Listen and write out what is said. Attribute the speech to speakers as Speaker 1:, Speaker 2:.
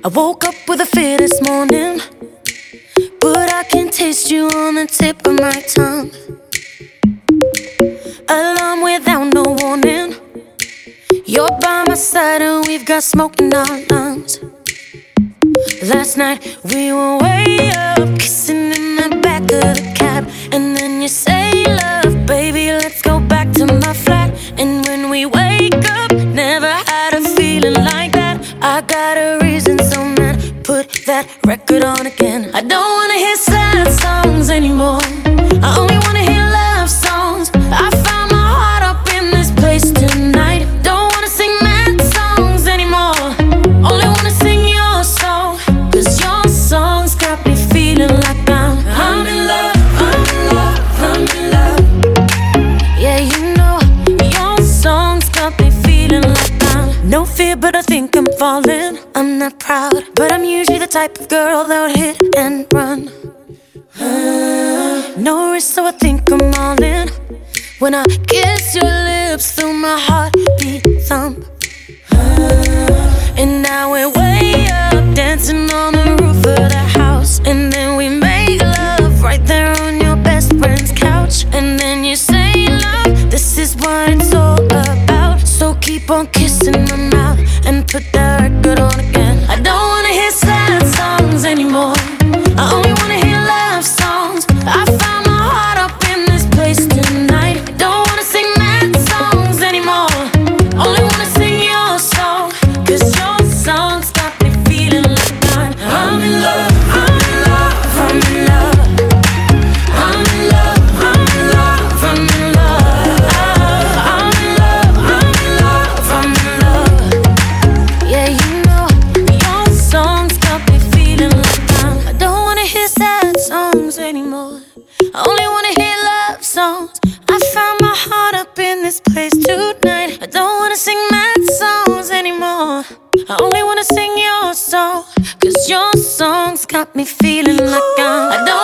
Speaker 1: woke up with a fear this morning, but I can taste you on the tip of my tongue. Alarm without no warning. You're by my side and we've got smoke in our lungs. Last night we were way up, kissing in the back of the cab. And then you say, love, baby, let's go back to my flat. And when we wake up, never had a feeling like that. I got a reason, so man, put that record on again. I don't wanna hear sad songs anymore. I only wanna hear love songs. I found my heart up in this place tonight. Don't wanna sing mad songs anymore. Only wanna sing your song, 'cause your songs got me feeling like I'm in love, I'm in love, I'm in love. Yeah, you know, your songs got me feeling like no fear, but I think I'm falling. I'm not proud, but I'm usually the type of girl that would hit and run. No risk, so I think I'm all in. When I kiss your lips, feel my heartbeat thump. And now we're way up, dancing on the roof of the house. And then we make love right there on your best friend's couch. And then you say, love, this is what it's all about. So keep on kissing my mouth and put that record on again. I don't wanna hear sad songs anymore. I only wanna hear love songs. I found my heart up in this place tonight. I don't wanna sing mad songs anymore. Only wanna sing your song, 'cause your songs got me feeling like I'm in love, I'm in love, I'm in love. I'm in love, I'm in love, I'm in love. I'm in love, I'm in love, I'm in love. Yeah, you know, your songs got me feeling like I don't wanna hear sad songs anymore. I only wanna hear love songs. I found my heart up in this place tonight. I don't wanna sing mad songs anymore. I only wanna sing your song, 'cause your songs got me feeling like I don't